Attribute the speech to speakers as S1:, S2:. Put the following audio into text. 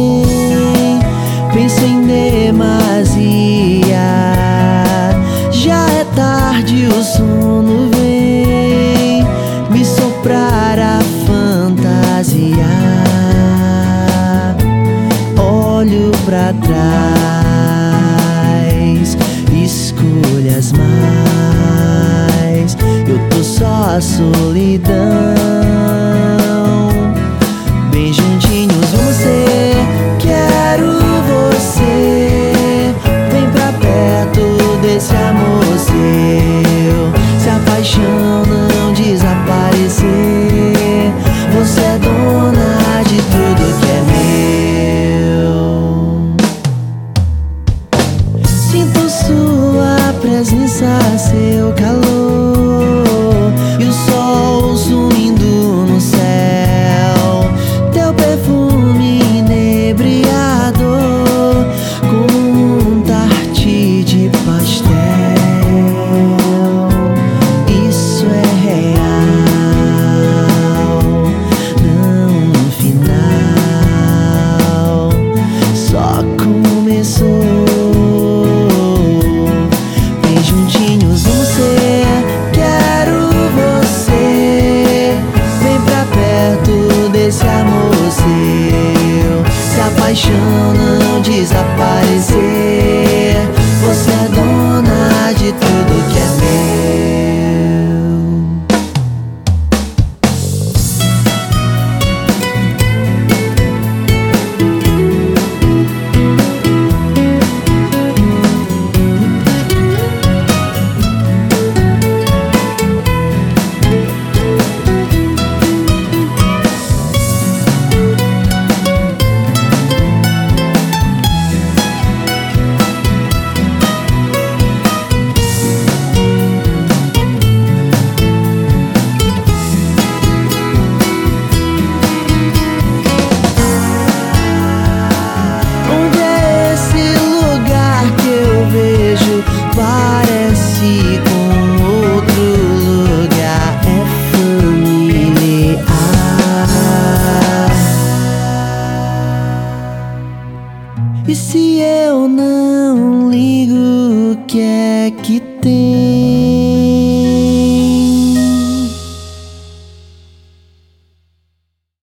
S1: bem. Penso em demasia, já é tarde, o sono vem me soprar a fantasia. Olho pra trás, escolhas mais, eu tô só a solidão. Bem juntinhos vamos ser, quero você. Vem pra perto desse amor seu, se a paixão não desaparecer, você é dona de tudo que é meu. Sinto sua presença, seu calor e o sol sumindo no céu. Teu perfume inebriador, como um tarte de pastel. Isso é real, não um final, só começou. Bem juntinhos vamos ser, quero você. Vem pra perto desse amor seu, se a paixão não desaparecer,